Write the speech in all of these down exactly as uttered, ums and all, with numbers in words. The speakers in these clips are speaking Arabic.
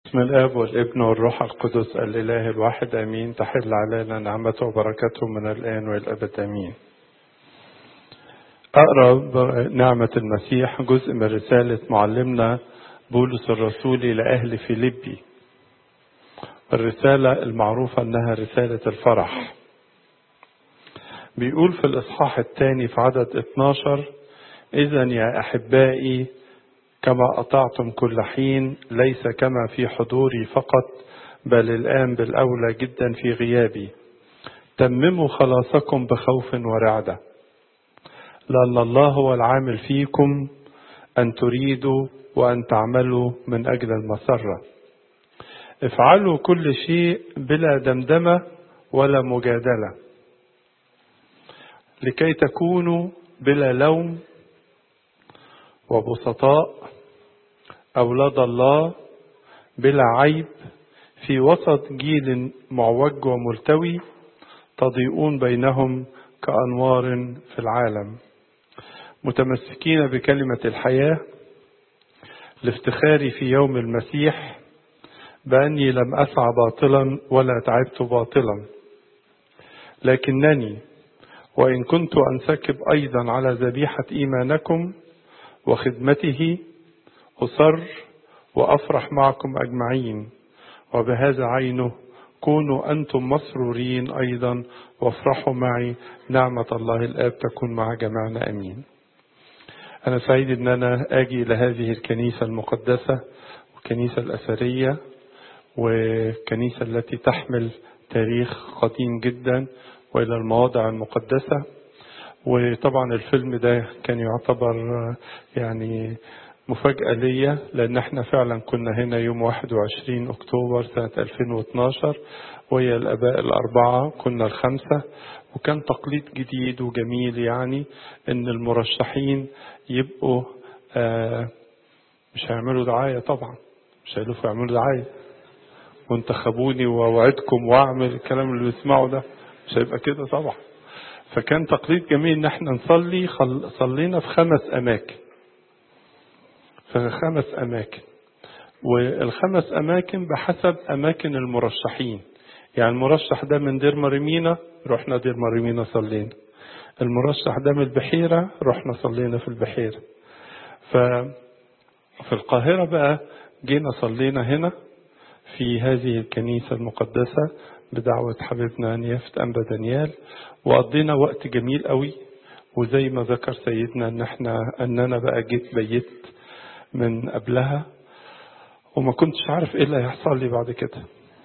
بسم الآب والابن والروح القدس الإله الواحد آمين. تحل علينا نعمته وبركته من الآن والأبد آمين. أقرأ نعمة المسيح جزء من رسالة معلمنا بولس الرسول إلى أهل فيليبي، الرسالة المعروفة أنها رسالة الفرح. بيقول في الإصحاح الثاني في عدد اثناشر: إذن يا أحبائي كما أطعتم كل حين، ليس كما في حضوري فقط بل الآن بالأولى جدا في غيابي، تمموا خلاصكم بخوف ورعدة، لأن الله هو العامل فيكم أن تريدوا وأن تعملوا من أجل المسرة. افعلوا كل شيء بلا دمدمة ولا مجادلة، لكي تكونوا بلا لوم وبسطاء أولاد الله بلا عيب في وسط جيل معوج وملتوي، تضيئون بينهم كأنوار في العالم، متمسكين بكلمة الحياة، لافتخاري في يوم المسيح بأني لم أسعى باطلا ولا تعبت باطلا، لكنني وإن كنت أنسكب أيضا على ذبيحة إيمانكم وخدمته أصر وأفرح معكم أجمعين، وبهذا عينه كونوا أنتم مسرورين أيضا وافرحوا معي. نعمة الله الآب تكون مع جميعنا أمين. أنا سعيد أن أنا أجي لهذه الكنيسة المقدسة والكنيسة الأثرية والكنيسة التي تحمل تاريخ قديم جدا وإلى المواضع المقدسة. وطبعا الفيلم ده كان يعتبر يعني مفاجأة ليا، لأن احنا فعلا كنا هنا يوم واحد وعشرين أكتوبر سنة ألفين واثناشر، وهي الآباء الأربعة كنا الخمسة، وكان تقليد جديد وجميل يعني إن المرشحين يبقوا آه مش هيعملوا دعاية، طبعا مش هيلفوا يعملوا دعاية وانتخبوني ووعدكم واعمل الكلام اللي بيسمعوا ده، مش هيبقى كده طبعا. فكان تقليد جميل ان احنا نصلي. صلينا في خمس اماكن في خمس اماكن والخمس اماكن بحسب اماكن المرشحين. يعني المرشح ده من دير مريمينا، رحنا دير مريمينا صلينا. المرشح ده من البحيرة، رحنا صلينا في البحيرة. ففي القاهرة بقى جينا صلينا هنا في هذه الكنيسة المقدسة بدعوة حبيبنا نيافة أنبا دانيال، وقضينا وقت جميل قوي. وزي ما ذكر سيدنا ان احنا اننا بقى جيت بيت من قبلها وما كنتش عارف ايه اللي هيحصل لي بعد كده،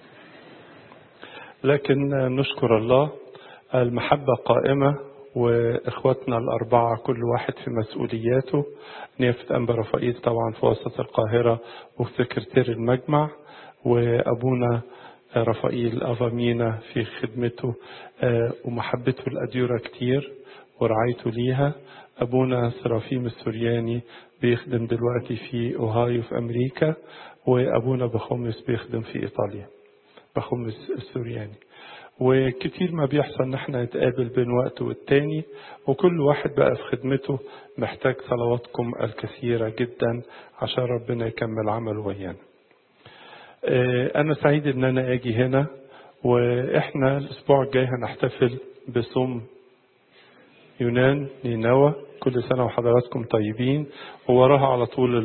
لكن نشكر الله المحبة قائمة، واخواتنا الاربعة كل واحد في مسؤولياته. نيافة أنبا رفائيل طبعا في وسط القاهرة وسكرتير المجمع، وابونا رفائيل أفامينا في خدمته ومحبته الأديرة كتير ورعايته ليها. أبونا سرافيم السورياني بيخدم دلوقتي في أوهايو في أمريكا، وأبونا بخمس بيخدم في إيطاليا، بخمس السورياني. وكتير ما بيحصل ان احنا نتقابل بين وقت والتاني، وكل واحد بقى في خدمته محتاج صلواتكم الكثيرة جدا عشان ربنا يكمل عمله ويانا. أنا سعيد إن أنا أجي هنا، وإحنا الأسبوع الجاي هنحتفل بصوم يونان نينوى. كل سنة وحضراتكم طيبين. ووراها على طول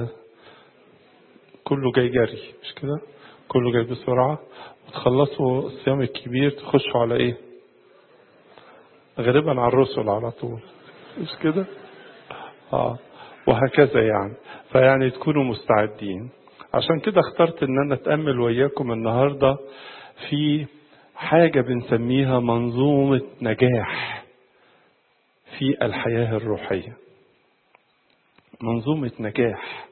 كله جاي جري، مش كده؟ كله جاي بسرعة، وتخلصوا الصيام الكبير تخشوا على إيه؟ غالبا على الرسل على طول، مش كده؟ آه وهكذا يعني. فيعني تكونوا مستعدين. عشان كده اخترت ان انا اتأمل وياكم النهاردة في حاجة بنسميها منظومة نجاح في الحياة الروحية. منظومة نجاح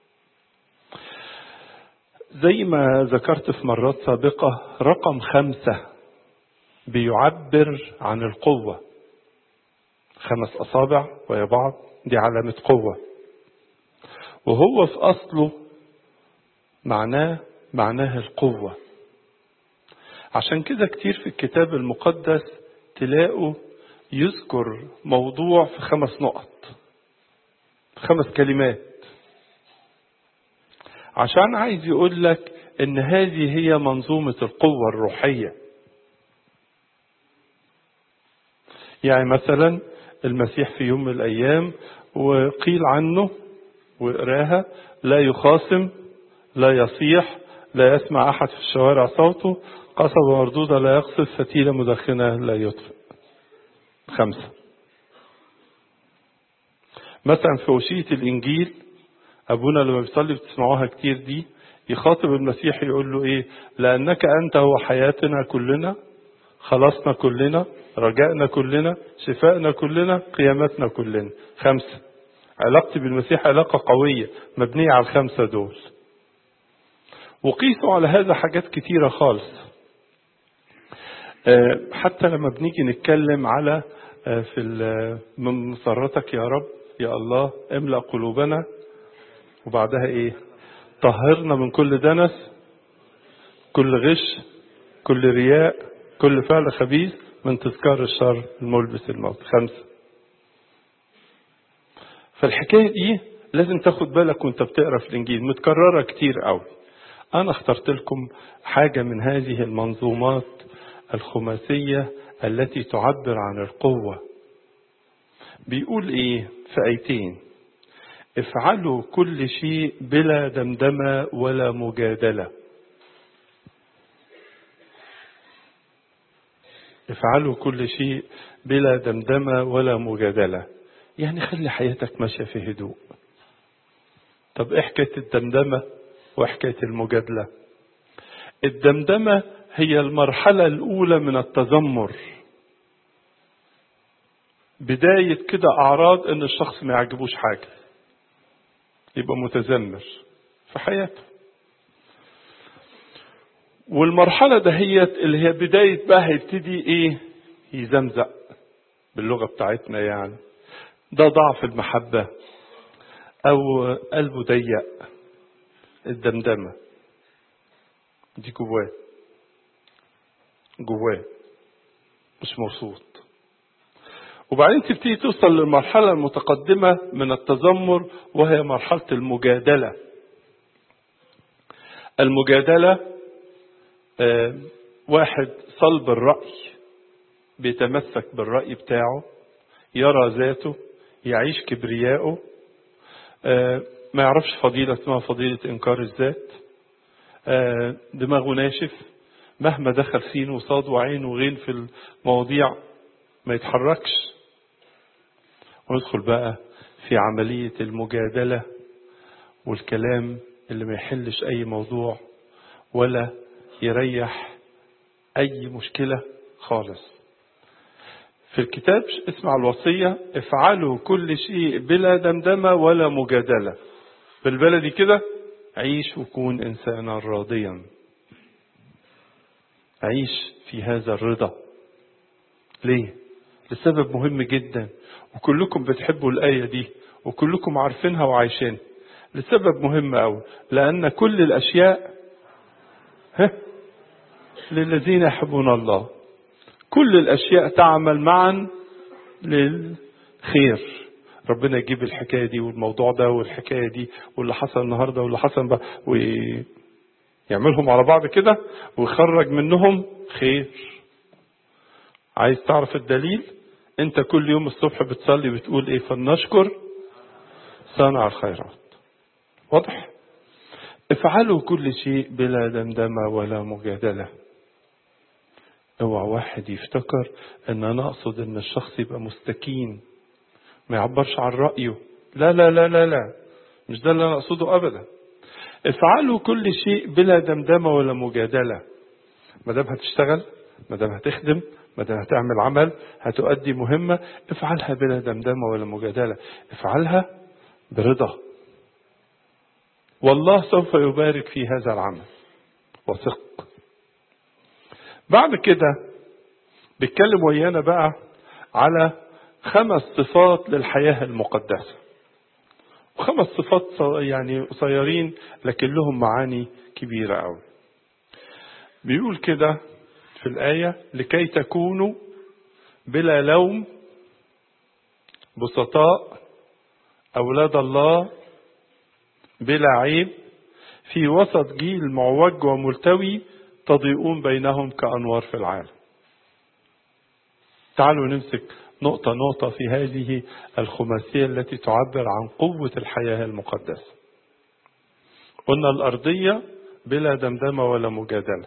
زي ما ذكرت في مرات سابقة، رقم خمسة بيعبر عن القوة. خمس أصابع ويا بعض دي علامة قوة، وهو في أصله معناه معناه القوة. عشان كده كتير في الكتاب المقدس تلاقوا يذكر موضوع في خمس نقط، خمس كلمات، عشان عايز يقول لك إن هذه هي منظومة القوة الروحية. يعني مثلا المسيح في يوم من الأيام وقيل عنه وقراها: لا يخاصم، لا يصيح، لا يسمع أحد في الشوارع صوته، قصبة مردودة لا يقصف، فتيلة مدخنة لا يطفئ. خمسة. مثلا في وشية الإنجيل أبونا لما بيصلي بتسمعوها كتير دي، يخاطب المسيح يقول له إيه؟ لأنك أنت هو حياتنا كلنا، خلاصنا كلنا، رجائنا كلنا، شفائنا كلنا، قيامتنا كلنا. خمسة. علاقتي بالمسيح علاقة قوية مبنية على الخمسة دول. وقيسوا على هذا حاجات كتيرة خالص. حتى لما بنيجي نتكلم على في من مسرتك يا رب يا الله املأ قلوبنا، وبعدها ايه؟ طهرنا من كل دنس، كل غش، كل رياء، كل فعل خبيث، من تذكار الشر الملبس الموت. خمسة. فالحكاية دي لازم تاخد بالك وانت بتقرأ في الإنجيل، متكررة كتير قوي. أنا اخترت لكم حاجة من هذه المنظومات الخماسية التي تعبر عن القوة. بيقول إيه في آيتين: افعلوا كل شيء بلا دمدمة ولا مجادلة. افعلوا كل شيء بلا دمدمة ولا مجادلة، يعني خلي حياتك ماشية في هدوء. طب ايه حكاية الدمدمة وحكاية المجادلة؟ الدمدمة هي المرحلة الأولى من التذمر، بداية كده أعراض إن الشخص ما يعجبوش حاجة يبقى متذمر في حياته. والمرحلة دهيت اللي هي بداية بقى هيبتدي إيه؟ يزمزق باللغة بتاعتنا، يعني ده ضعف المحبة أو قلبه ضيق. الدمدمة دي جواه جواه مش مبسوط. وبعدين تبتدي توصل للمرحلة المتقدمة من التذمر، وهي مرحلة المجادلة. المجادلة آه واحد صلب الرأي، بيتمسك بالرأي بتاعه، يرى ذاته، يعيش كبرياءه، آه ما يعرفش فضيلة اسمها فضيلة إنكار الذات، آه دماغه ناشف، مهما دخل سين وصاد وعين وغين في المواضيع ما يتحركش. وندخل بقى في عملية المجادلة والكلام اللي ما يحلش أي موضوع ولا يريح أي مشكلة خالص. في الكتاب اسمع الوصية: افعلوا كل شيء بلا دمدمة ولا مجادلة. بالبلدي كده عيش وكون إنسانا راضيا. عيش في هذا الرضا. ليه؟ لسبب مهم جدا، وكلكم بتحبوا الآية دي وكلكم عارفينها وعايشينها. لسبب مهم أوي، لأن كل الأشياء ها للذين يحبون الله. كل الأشياء تعمل معا للخير. ربنا يجيب الحكاية دي والموضوع ده والحكاية دي واللي حصل النهاردة واللي حصل بقى ويعملهم على بعض كده ويخرج منهم خير. عايز تعرف الدليل؟ انت كل يوم الصبح بتصلي بتقول ايه؟ فلنشكر صانع الخيرات. واضح؟ افعلوا كل شيء بلا دمدمة ولا مجادلة. اوعى واحد يفتكر ان انا اقصد ان الشخص يبقى مستكين ما يعبرش عن رأيه. لا لا لا لا لا، مش ده اللي انا اقصده ابدا. افعلوا كل شيء بلا دمدمة ولا مجادلة. ما دام هتشتغل، ما دام هتخدم، ما دام هتعمل عمل، هتؤدي مهمة، افعلها بلا دمدمة ولا مجادلة. افعلها برضا، والله سوف يبارك في هذا العمل، وثق. بعد كده بيتكلم ويانا بقى على خمس صفات للحياة المقدسة. وخمس صفات يعني قصيرين لكن لهم معاني كبيرة قوي. بيقول كده في الآية: لكي تكونوا بلا لوم بسطاء أولاد الله بلا عيب في وسط جيل معوج وملتوي تضيئون بينهم كأنوار في العالم. تعالوا نمسك نقطة نقطة في هذه الخماسية التي تعبر عن قوة الحياة المقدسة. قلنا الأرضية بلا دمدمة ولا مجادلة.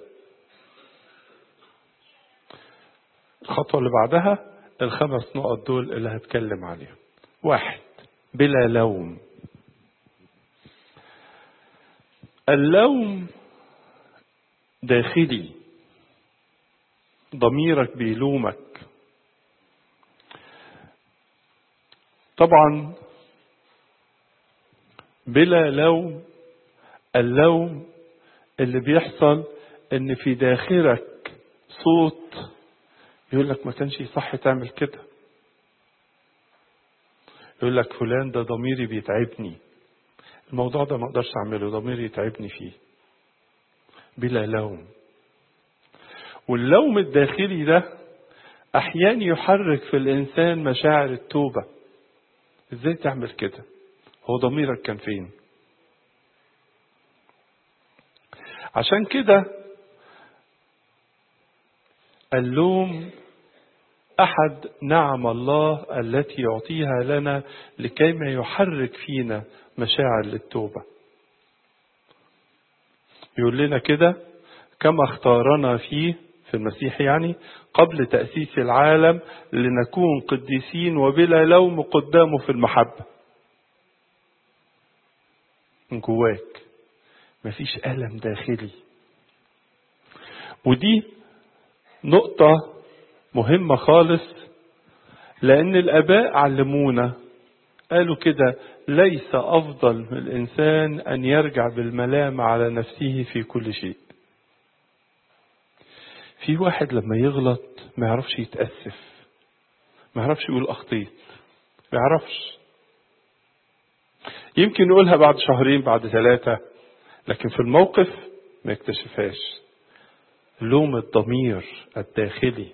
الخطوة اللي بعدها الخمس نقط دول اللي هتكلم عليهم. واحد، بلا لوم. اللوم داخلي، ضميرك بيلومك. طبعا بلا لوم، اللوم اللي بيحصل ان في داخلك صوت يقول لك ما كانش يصح تعمل كده، يقول لك فلان ده ضميري بيتعبني، الموضوع ده ما اقدرش اعمله، ضميري يتعبني فيه. بلا لوم. واللوم الداخلي ده احيانا يحرك في الانسان مشاعر التوبة. ازاي تعمل كده؟ هو ضميرك كان فين؟ عشان كده اللوم أحد نعم الله التي يعطيها لنا لكيما يحرك فينا مشاعر للتوبة. يقول لنا كده: كما اختارنا فيه في المسيح يعني قبل تأسيس العالم لنكون قديسين وبلا لوم قدامه في المحبة. من جواك مفيش ألم داخلي. ودي نقطة مهمة خالص، لأن الآباء علمونا قالوا كده: ليس أفضل من الإنسان أن يرجع بالملام على نفسه في كل شيء. في واحد لما يغلط ما يعرفش يتأسف، ما يعرفش يقول أخطيت، ما يعرفش. يمكن يقولها بعد شهرين بعد ثلاثة، لكن في الموقف ما يكتشفهاش. لوم الضمير الداخلي.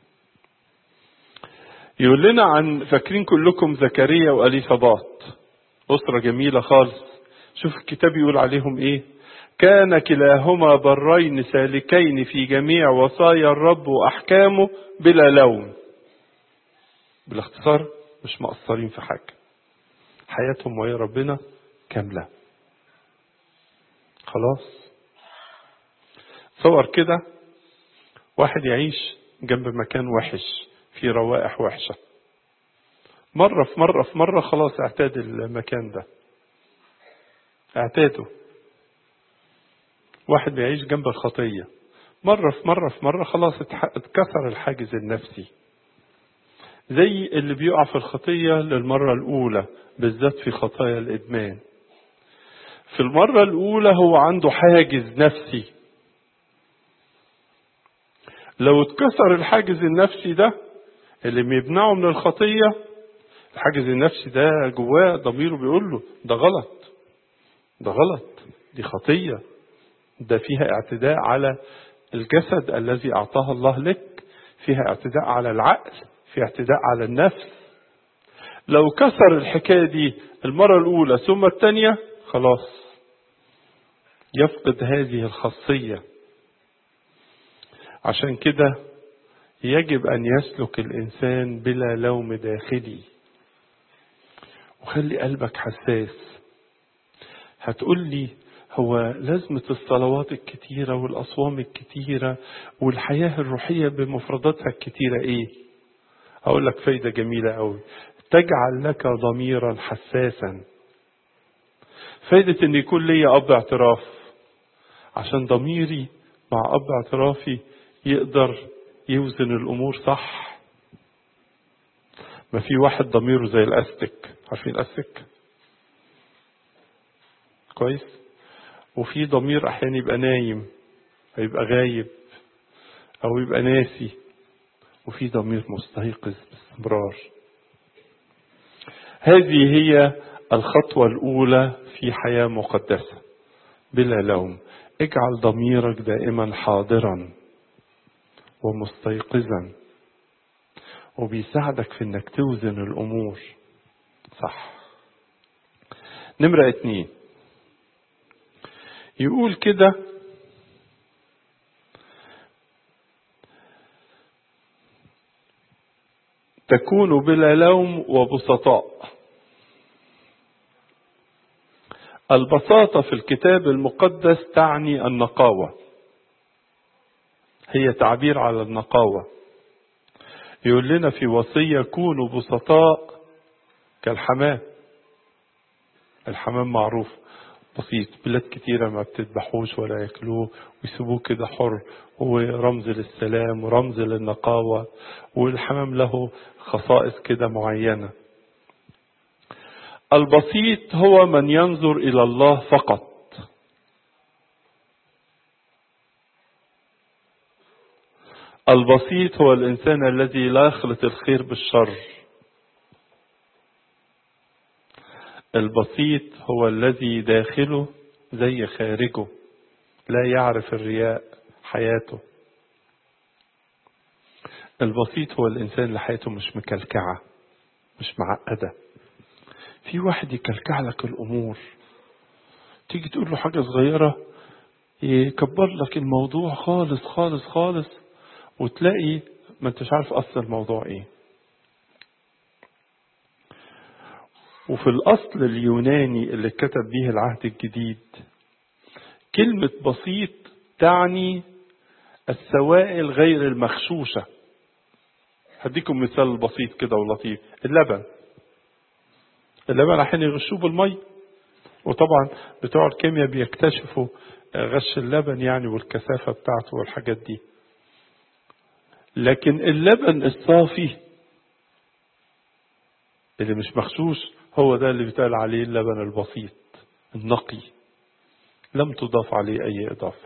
يقول لنا عن، فاكرين كلكم زكريا وأليصابات، أسرة جميلة خالص. شوف الكتاب يقول عليهم إيه: كان كلاهما برين سالكين في جميع وصايا الرب وأحكامه بلا لوم. بالاختصار مش مقصرين في حاجة، حياتهم وهي ربنا كاملة. خلاص. صور كده واحد يعيش جنب مكان وحش في روائح وحشة، مرة في مرة في مرة خلاص اعتاد المكان ده، اعتاده. واحد بيعيش جنب الخطية، مرة في مرة في مرة خلاص اتكسر الحاجز النفسي. زي اللي بيقع في الخطية للمرة الأولى، بالذات في خطايا الإدمان. في المرة الأولى هو عنده حاجز نفسي. لو اتكسر الحاجز النفسي ده اللي بيمنعه من الخطية، الحاجز النفسي ده جواه ضميره بيقول له ده غلط، ده غلط، دي خطية، ده فيها اعتداء على الجسد الذي أعطاه الله لك، فيها اعتداء على العقل، فيها اعتداء على النفس. لو كسر الحكاية دي المرة الأولى ثم الثانية، خلاص يفقد هذه الخاصية. عشان كده يجب أن يسلك الإنسان بلا لوم داخلي. وخلي قلبك حساس. هتقول لي هو لازمة الصلوات الكتيرة والأصوام الكتيرة والحياة الروحية بمفرداتها الكتيرة إيه؟ أقول لك فايدة جميلة أوي: تجعل لك ضميرا حساسا. فايدة أن يكون لي أب اعتراف، عشان ضميري مع أب اعترافي يقدر يوزن الأمور صح. ما في واحد ضميره زي الأستك، عارفين الأستك كويس؟ وفي ضمير أحيانا يبقى نايم، يبقى غايب، أو يبقى ناسي، وفي ضمير مستيقظ باستمرار. هذه هي الخطوة الأولى في حياة مقدسة بلا لوم. اجعل ضميرك دائما حاضرا ومستيقظا، وبيساعدك في انك توزن الامور صح. نمرة اتنين، يقول كده: تكون بلا لوم وبسطاء. البساطة في الكتاب المقدس تعني النقاوة، هي تعبير على النقاوة. يقول لنا في وصية: كونوا بسطاء كالحمام. الحمام معروف بسيط، بلاد كتيرة ما بتذبحوش ولا ياكلوه ويسيبوه كده حر، هو رمز للسلام ورمز للنقاوة، والحمام له خصائص كده معينة. البسيط هو من ينظر إلى الله فقط. البسيط هو الإنسان الذي لا يخلط الخير بالشر. البسيط هو الذي داخله زي خارجه، لا يعرف الرياء حياته. البسيط هو الإنسان اللي حياته مش مكلكعة، مش معقدة. في واحد يكلكع لك الأمور، تيجي تقول له حاجة صغيرة يكبر لك الموضوع خالص خالص خالص، وتلاقي ما انتش عارف أصل الموضوع ايه. وفي الأصل اليوناني اللي كتب به العهد الجديد، كلمة بسيط تعني السوائل غير المخشوشة. هديكم مثال بسيط كده ولطيف: اللبن. اللبن أحيانا يغشوه بالمي، وطبعا بتوع الكيمياء بيكتشفوا غش اللبن يعني والكثافة بتاعته والحاجات دي. لكن اللبن الصافي اللي مش مغشوش هو ده اللي بيتقال عليه اللبن البسيط النقي، لم تضاف عليه أي إضافة.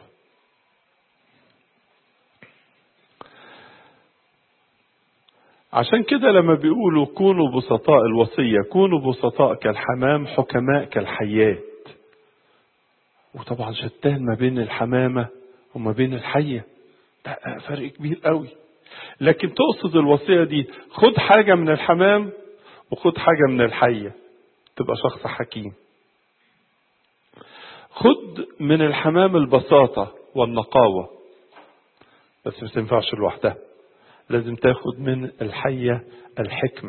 عشان كده لما بيقولوا كونوا بسطاء، الوصية كونوا بسطاء كالحمام حكماء كالحيات. وطبعا شتان ما بين الحمامة وما بين الحية، ده فرق كبير قوي. لكن تقصد الوصية دي خد حاجة من الحمام وخد حاجة من الحية، تبقى شخص حكيم. خد من الحمام البساطة والنقاوة، بس ما تنفعش لوحدها، لازم تاخد من الحية الحكمة.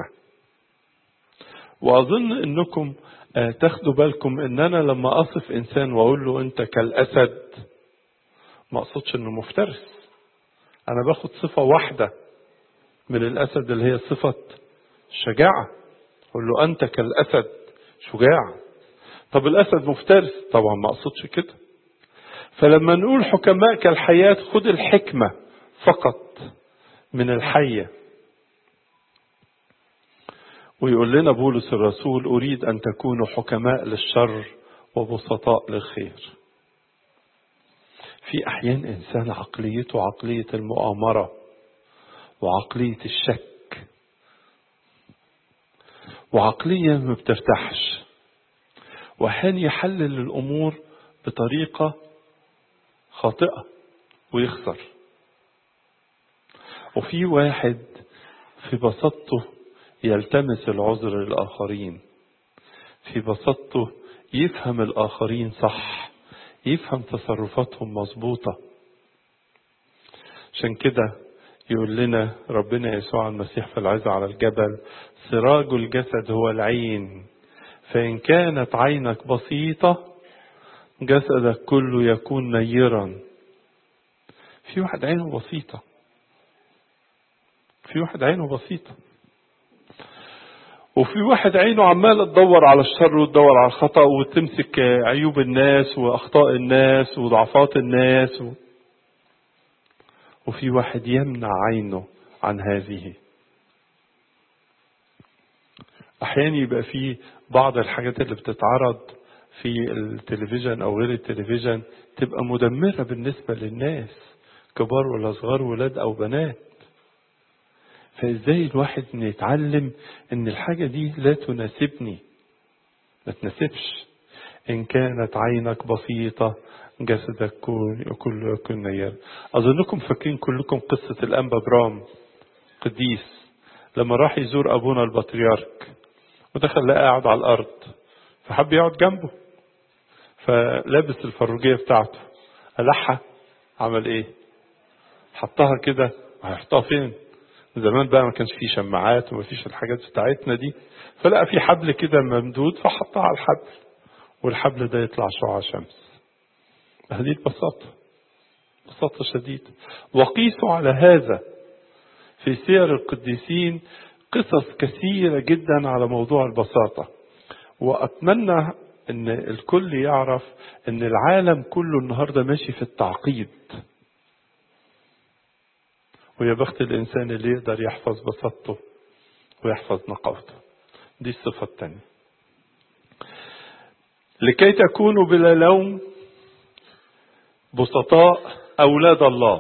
وأظن أنكم تاخدوا بالكم أن أنا لما أصف إنسان وأقول له أنت كالأسد، ما أقصدش أنه مفترس، أنا باخد صفة واحدة من الأسد اللي هي صفة الشجاعة، أقول له أنت كالأسد شجاع. طب الأسد مفترس؟ طبعا ما أقصدش كده. فلما نقول حكماء كالحياة، خد الحكمة فقط من الحية. ويقول لنا بولس الرسول: أريد أن تكونوا حكماء للشر وبسطاء للخير. في أحيان إنسان عقليته عقلية المؤامرة وعقلية الشك، وعقلية ما بترتاحش، وأحيان يحلل الأمور بطريقة خاطئة ويخسر. وفي واحد في بساطته يلتمس العذر للآخرين، في بساطته يفهم الآخرين صح، يفهم تصرفاتهم مظبوطة. عشان كده يقول لنا ربنا يسوع المسيح في العظة على الجبل: سراج الجسد هو العين، فإن كانت عينك بسيطة جسدك كله يكون نيرا. في واحد عينه بسيطة، في واحد عينه بسيطة، وفي واحد عينه عمالة تدور على الشر وتدور على الخطأ وتمسك عيوب الناس وأخطاء الناس وضعفات الناس و... وفي واحد يمنع عينه عن هذه. أحيانا يبقى في بعض الحاجات اللي بتتعرض في التلفزيون أو غير التلفزيون تبقى مدمرة بالنسبة للناس، كبار ولا صغار، ولاد أو بنات. فإزاي الواحد يتعلم إن الحاجة دي لا تناسبني، ما تناسبش. إن كانت عينك بسيطة جسدك كله يكون نير. أظنكم فاكرين كلكم قصة الأنبا برام قديس لما راح يزور أبونا البطريرك ودخل لقى قاعد على الأرض، فحب يقعد جنبه، فلابس الفروجية بتاعته، قلعها، عمل ايه؟ حطها كده. هيحطها فين؟ زمان بقى ما كانش فيه شماعات وما فيش الحاجات بتاعتنا دي، فلقى في حبل كده ممدود فحطها على الحبل، والحبل ده يطلع شعاع شمس. هذه البساطة، بساطة شديدة. وقيسوا على هذا في سير القديسين قصص كثيرة جدا على موضوع البساطة. وأتمنى أن الكل يعرف أن العالم كله النهاردة ماشي في التعقيد، ويا بخت الإنسان اللي يقدر يحفظ بساطته ويحفظ نقاوته. دي الصفة الثانية. لكي تكونوا بلا لوم بسطاء أولاد الله.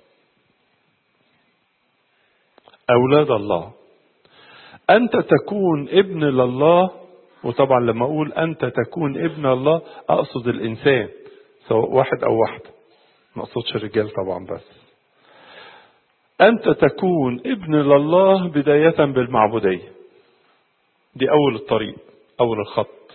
أولاد الله، أنت تكون ابن لله. وطبعا لما أقول أنت تكون ابن الله أقصد الإنسان، سواء واحد أو واحدة، ما أقصدش الرجال طبعا. بس أنت تكون ابن لله بداية بالمعبودية. دي أول الطريق، أول الخط.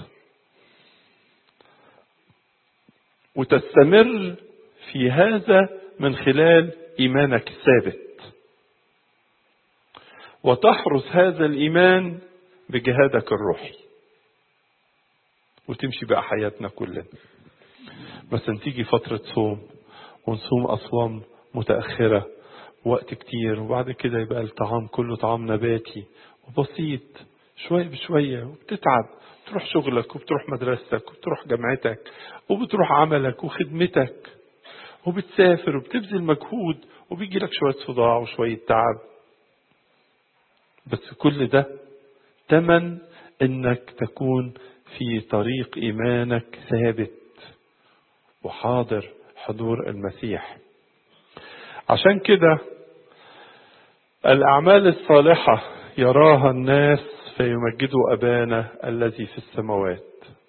وتستمر في هذا من خلال إيمانك الثابت، وتحرس هذا الإيمان بجهادك الروحي، وتمشي بقى حياتنا كلنا. بس تيجي فترة صوم ونصوم أصوام متأخرة وقت كتير، وبعد كده يبقى الطعام كله طعام نباتي وبسيط شوية بشوية، وبتتعب، بتروح شغلك وبتروح مدرستك وبتروح جامعتك وبتروح عملك وخدمتك وبتسافر وبتبذل مجهود، وبيجي لك شوية صداع وشوية تعب. بس كل ده تمن انك تكون في طريق ايمانك ثابت وحاضر حضور المسيح. عشان كده الاعمال الصالحة يراها الناس فيمجدوا ابانا الذي في السماوات.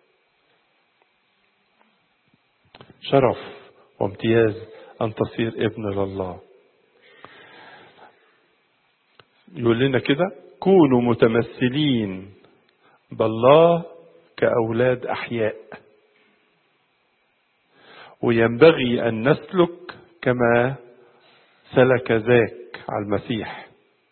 شرف وامتياز ان تصير ابن لله. يقول لنا كده: كونوا متمثلين بالله كأولاد أحياء، وينبغي أن نسلك كما سلك ذاك على المسيح.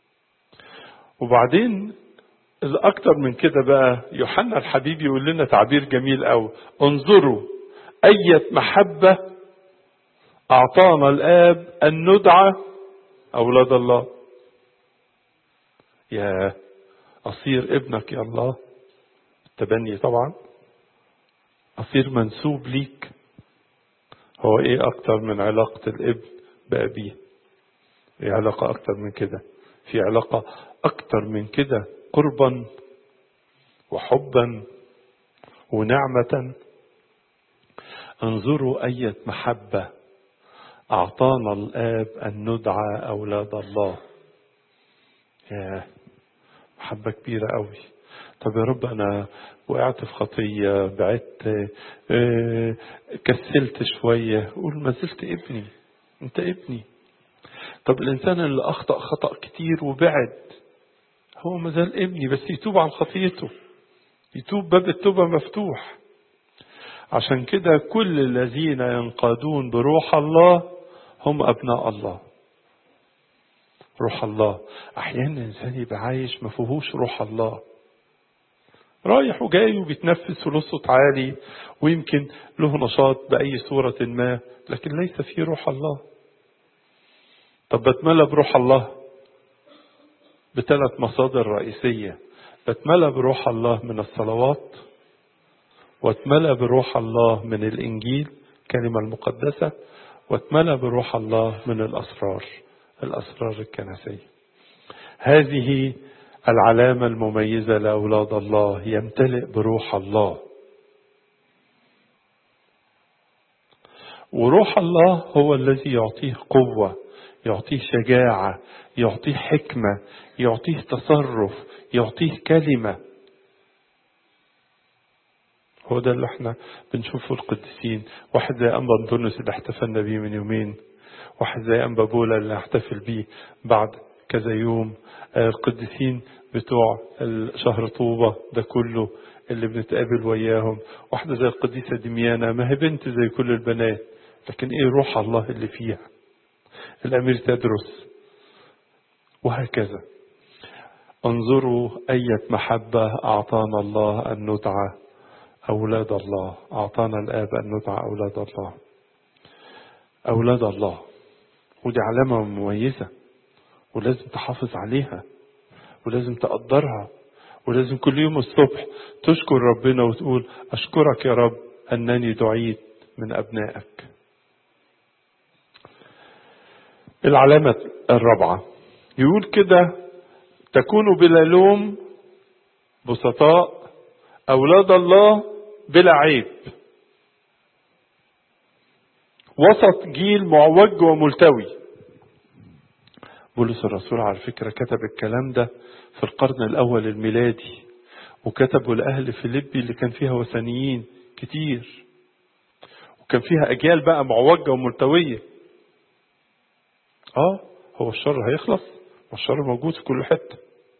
وبعدين الأكتر من كده بقى يوحنا الحبيب يقول لنا تعبير جميل أوي: انظروا أية محبة أعطانا الآب أن ندعى أولاد الله. يا أصير ابنك يا الله، التبني طبعا، أصير منسوب ليك. هو إيه أكتر من علاقة الابن بأبيه؟ إيه علاقة أكتر من كده؟ في علاقة أكتر من كده قربا وحبا ونعمة. انظروا أية محبة أعطانا الآب أن ندعى أولاد الله. يا محبة كبيرة قوي. طب يا رب أنا وقعت في خطية، بعدت، اه كسلت شوية، قول ما زلت ابني، أنت ابني. طب الإنسان اللي أخطأ خطأ كتير وبعد، هو ما زال ابني، بس يتوب عن خطيته، يتوب، باب التوبة مفتوح. عشان كده كل الذين ينقادون بروح الله هم أبناء الله. روح الله. أحيانا الإنسان يبقى عايش ما فيهوش روح الله، رايح وجاي وبيتنفس وله صوت عالي ويمكن له نشاط بأي صورة ما، لكن ليس فيه روح الله. طب بتملى بروح الله بثلاث مصادر رئيسية: بتملى بروح الله من الصلوات، واتملى بروح الله من الإنجيل كلمة المقدسة، واتملى بروح الله من الأسرار، الأسرار الكنسية. هذه العلامة المميزة لأولاد الله، يمتلئ بروح الله. وروح الله هو الذي يعطيه قوة، يعطيه شجاعة، يعطيه حكمة، يعطيه تصرف، يعطيه كلمة. هو ده اللي احنا بنشوفه القديسين. واحد زي أنبا أنطونيوس اللي احتفلنا بيه من يومين، واحد زي أنبا بولا اللي هحتفل بيه بعد كذا يوم، القديسين بتوع شهر طوبة ده كله اللي بنتقابل وياهم. واحدة زي القديسة دميانة، ما هي بنت زي كل البنات، لكن ايه روح الله اللي فيها. الأمير تدرس، وهكذا. انظروا أية محبة أعطانا الله أن ندعى أولاد الله. أعطانا الآب أن ندعى أولاد الله. أولاد الله، ودي علامة مميزة، ولازم تحافظ عليها، ولازم تقدرها، ولازم كل يوم الصبح تشكر ربنا وتقول أشكرك يا رب أنني دعيت من أبنائك. العلامة الرابعة يقول كده: تكونوا بلا لوم بسطاء أولاد الله بلا عيب. وسط جيل معوج وملتوي. بولس الرسول على فكرة كتب الكلام ده في القرن الأول الميلادي، وكتبه لأهل فيليبي اللي كان فيها وثنيين كتير، وكان فيها أجيال بقى معوجة وملتوية. آه هو الشر هيخلص؟ والشر موجود في كل حتة،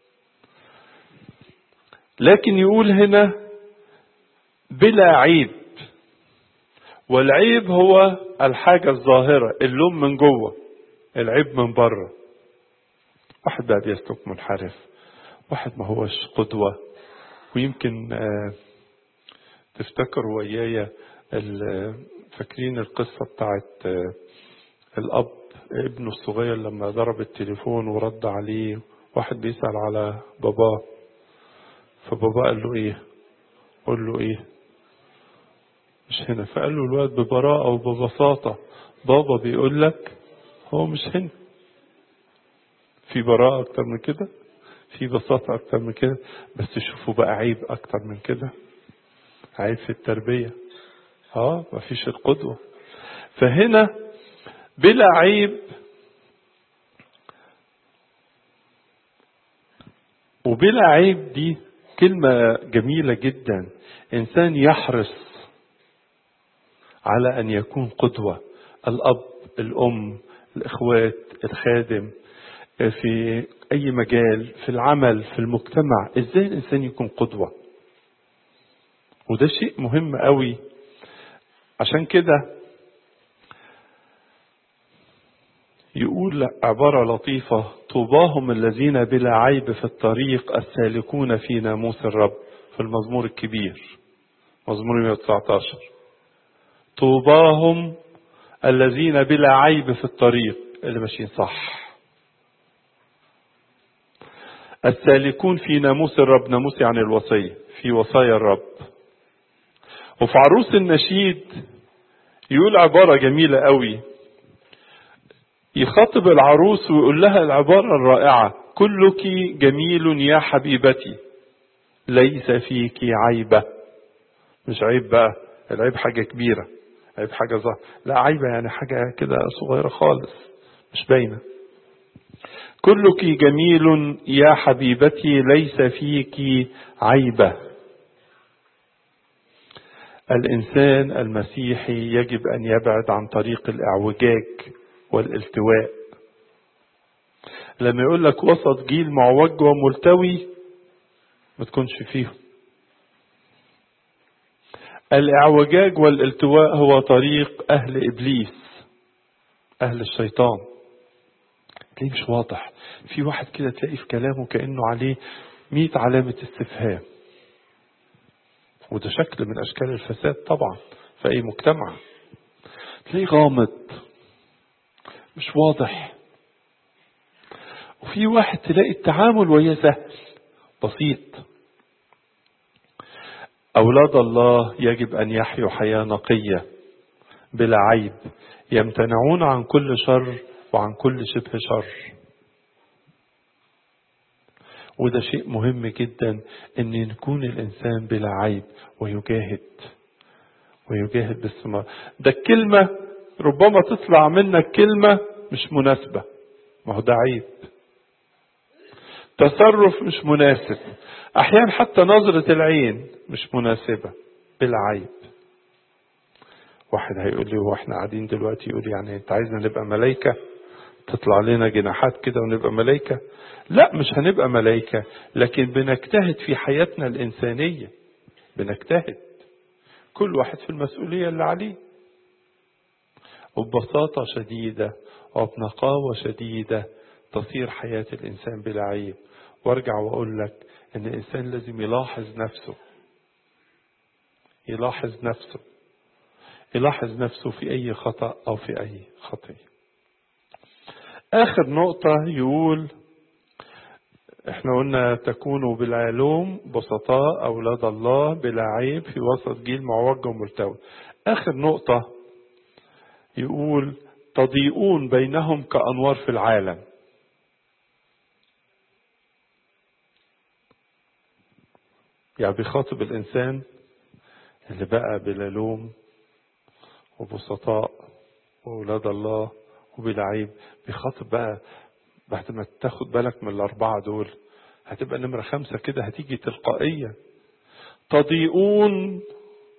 لكن يقول هنا بلا عيب. والعيب هو الحاجة الظاهرة، اللوم من جوه، العيب من بره. واحد بقى بيسلك منحرف، واحد ما هوش قدوة. ويمكن آه تفتكروا ويايا فاكرين القصة بتاعت آه الأب ابنه الصغير لما ضرب التليفون ورد عليه، واحد بيسأل على باباه، فبابا قال له ايه؟ قال له ايه؟ مش هنا. فقال له الواد ببراءة وببساطة: بابا بيقول لك هو مش هنا. في براءة اكتر من كده، في بساطة اكتر من كده. بس شوفوا بقى عيب اكتر من كده، عيب في التربية. اه مفيش القدوة. فهنا بلا عيب وبلا عيب دي كلمة جميلة جدا. إنسان يحرص على أن يكون قدوة، الأب، الأم، الإخوات، الخادم، في أي مجال، في العمل، في المجتمع. إزاي الإنسان يكون قدوة؟ وده شيء مهم قوي. عشان كده يقول عبارة لطيفة: طوباهم الذين بلا عيب في الطريق السالكون في ناموس الرب. في المزمور الكبير، مزمور مئة وتسعة عشر: طوباهم الذين بلا عيب في الطريق، اللي ماشيين صح، السالكون في ناموس الرب. ناموس يعني الوصية، في وصايا الرب. وفي عروس النشيد يقول عبارة جميلة قوي، يخاطب العروس ويقول لها العبارة الرائعة: كلك جميل يا حبيبتي ليس فيك عيبة. مش عيب بقى العيب حاجة كبيرة، عيب حاجة ظاهرة، لا عيبة يعني حاجة كده صغيرة خالص مش باينة. كلك جميل يا حبيبتي ليس فيك عيبة. الإنسان المسيحي يجب أن يبعد عن طريق الإعوجاج والالتواء. لما يقول لك وسط جيل معوج وملتوي، ما تكونش فيهم. الإعوجاج والالتواء هو طريق أهل إبليس، أهل الشيطان. تلاقيه مش واضح، في واحد كده تلاقيه في كلامه كأنه عليه مئة علامة استفهام، وده شكل من أشكال الفساد طبعا في أي مجتمع. تلاقيه غامض مش واضح. وفي واحد تلاقي التعامل وياه سهل بسيط. أولاد الله يجب أن يحيوا حياة نقية بلا عيب، يمتنعون عن كل شر وعن كل شبه شر. وده شيء مهم جدا ان يكون الانسان بلا عيب ويجاهد ويجاهد باستمرار. ده الكلمة ربما تطلع منك كلمة مش مناسبة، ما هو ده عيب. تصرف مش مناسب، احيانا حتى نظرة العين مش مناسبة، بلا عيب. واحد هيقول لي هو احنا قاعدين دلوقتي يقول يعني انت عايزنا نبقى ملايكة تطلع لنا جناحات كده ونبقى ملايكة؟ لا مش هنبقى ملايكة، لكن بنجتهد في حياتنا الإنسانية. بنجتهد، كل واحد في المسؤولية اللي عليه، وببساطة شديدة وبنقاوة شديدة تصير حياة الإنسان بلا عيب. وارجع وأقول لك إن الإنسان لازم يلاحظ نفسه، يلاحظ نفسه يلاحظ نفسه في أي خطأ أو في أي خطية. آخر نقطة يقول احنا قلنا تكونوا بالعلوم بسطاء أولاد الله بلا عيب في وسط جيل معوج وملتوي. آخر نقطة يقول تضيئون بينهم كأنوار في العالم. يعني بيخاطب الإنسان اللي بقى بلا لوم وبسطاء وأولاد الله وبلا عيب. بيخاطب بقى بعد ما تاخد بالك من الأربعة دول هتبقى نمرة خمسة كده هتيجي تلقائية. تضيئون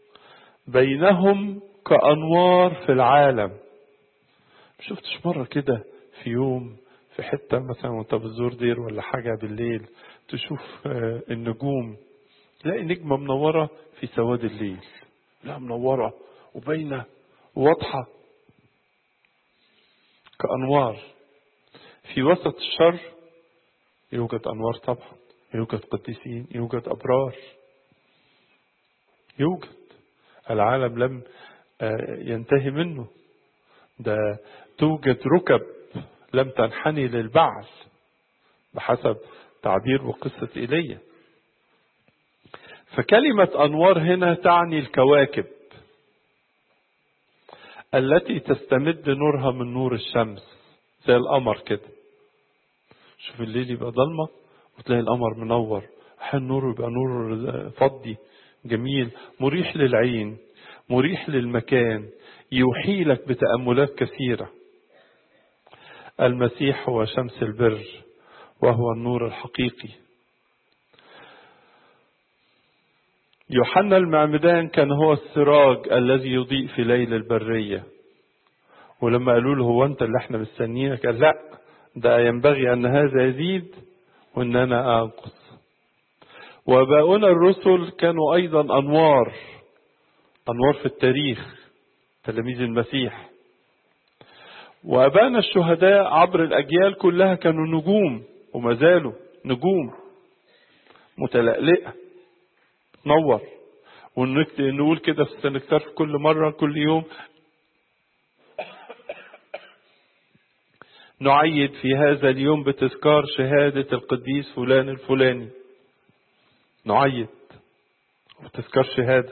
بينهم كأنوار في العالم. شفتش مرة كده في يوم في حتة مثلا وانت بتزور دير ولا حاجة بالليل تشوف النجوم، تلاقي نجمة منورة في سواد الليل، لا منورة وباينة وواضحة كأنوار. في وسط الشر يوجد أنوار طبعا، يوجد قديسين، يوجد أبرار، يوجد. العالم لم ينتهي منه، ده توجد ركب لم تنحني للبعث بحسب تعبير وقصة إيليا. فكلمة أنوار هنا تعني الكواكب التي تستمد نورها من نور الشمس، زي القمر كده. شوف الليل يبقى ضلمة وتلاقي القمر منور، أحيانا نور يبقى نور فضي جميل مريح للعين مريح للمكان، يوحي لك بتأملات كثيرة. المسيح هو شمس البر وهو النور الحقيقي. يوحنا المعمدان كان هو السراج الذي يضيء في ليل البرية، ولما قالوا له هو أنت اللي احنا مستنيينك قال لا، ده ينبغي أن هذا يزيد وأن أنا أنقص. وآباؤنا الرسل كانوا أيضا أنوار، أنوار في التاريخ، تلاميذ المسيح. وآبائنا الشهداء عبر الأجيال كلها كانوا نجوم وما زالوا نجوم متلألئة تنور. ونقول كده في السنكتار في كل مرة كل يوم نعيد في هذا اليوم بتذكار شهادة القديس فلان الفلاني، نعيد بتذكار شهادة.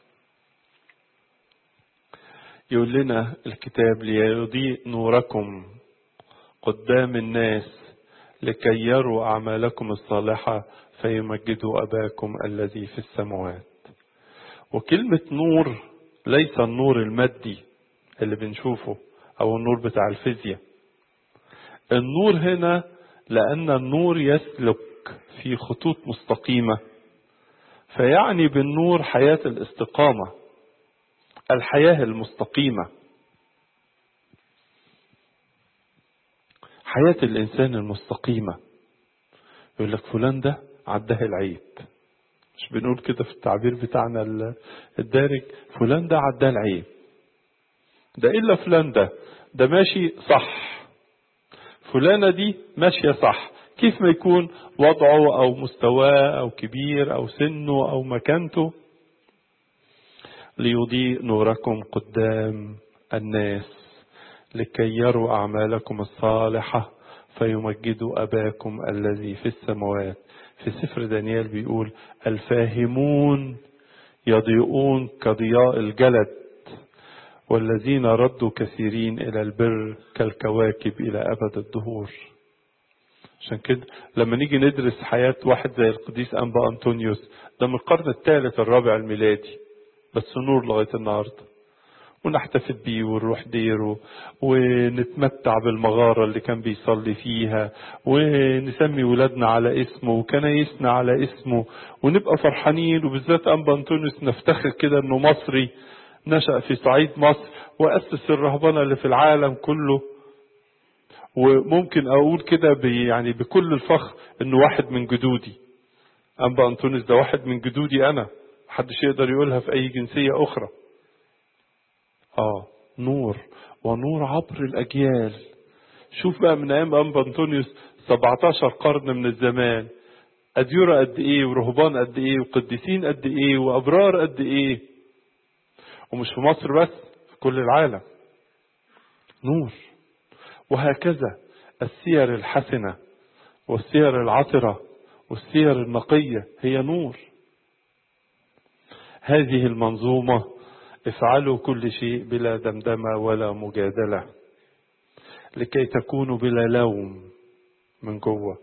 يقول لنا الكتاب ليضيء نوركم قدام الناس لكي يروا أعمالكم الصالحة فيمجدوا أباكم الذي في السماوات. وكلمة نور ليس النور المادي اللي بنشوفه أو النور بتاع الفيزياء. النور هنا لأن النور يسلك في خطوط مستقيمة، فيعني بالنور حياة الاستقامة، الحياة المستقيمة، حياة الإنسان المستقيمة. يقول لك فلان ده عداه العيب، مش بنقول كده في التعبير بتاعنا الدارج فلان ده عداه العيب، ده إلا فلان ده ده ماشي صح، فلانة دي ماشية صح. كيف ما يكون وضعه أو مستواه أو كبير أو سنه أو مكانته. ليضيء نوركم قدام الناس لكي يروا أعمالكم الصالحة فيمجدوا أباكم الذي في السماوات. في سفر دانيال بيقول الفاهمون يضيئون كضياء الجلد والذين ردوا كثيرين إلى البر كالكواكب إلى أبد الدهور. عشان كده لما نيجي ندرس حياة واحد زي القديس أنبا أنطونيوس، ده من القرن الثالث الرابع الميلادي بس نور لغاية النهاردة، ونحتفل بيه ونروح ديره ونتمتع بالمغارة اللي كان بيصلي فيها ونسمي ولادنا على اسمه وكنايسنا على اسمه ونبقى فرحانين. وبالذات أنبا أنطونيوس نفتخر كده انه مصري نشأ في صعيد مصر وأسس الرهبنة اللي في العالم كله. وممكن أقول كده يعني بكل الفخر انه واحد من جدودي. أنبا أنطونيوس ده واحد من جدودي أنا، محدش يقدر يقولها في أي جنسية أخرى. آه نور، ونور عبر الأجيال. شوف بقى من أيام أنبا أنطونيوس سبعتاشر قرن من الزمان، أديرة قد إيه، ورهبان قد إيه، وقديسين قد إيه، وأبرار قد إيه. ومش في مصر بس، في كل العالم نور. وهكذا السير الحسنة والسير العطرة والسير النقية هي نور. هذه المنظومة افعلوا كل شيء بلا دمدمة ولا مجادلة، لكي تكونوا بلا لوم من جوه،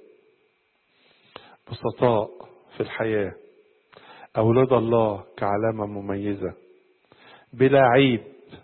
بسطاء في الحياة، أولاد الله كعلامة مميزة، بلا عيب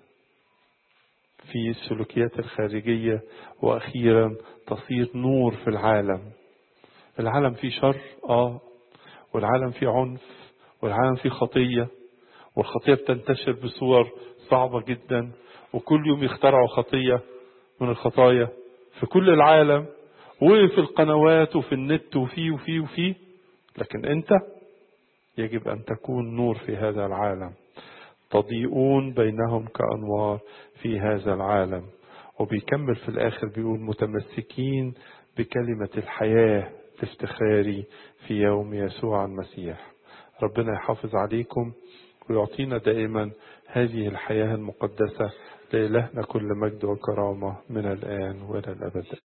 في السلوكيات الخارجية، وأخيرا تصير نور في العالم. العالم فيه شر آه والعالم فيه عنف، والعالم فيه خطية، والخطية بتنتشر بصور صعبة جدا، وكل يوم يخترعوا خطية من الخطايا في كل العالم، وفي القنوات وفي النت وفي وفي وفي لكن أنت يجب أن تكون نور في هذا العالم، تضيئون بينهم كأنوار في هذا العالم. وبيكمل في الآخر بيقول متمسكين بكلمة الحياة لافتخاري في يوم يسوع المسيح. ربنا يحافظ عليكم ويعطينا دائما هذه الحياة المقدسة. لإلهنا كل مجد وكرامة من الآن وإلى الأبد.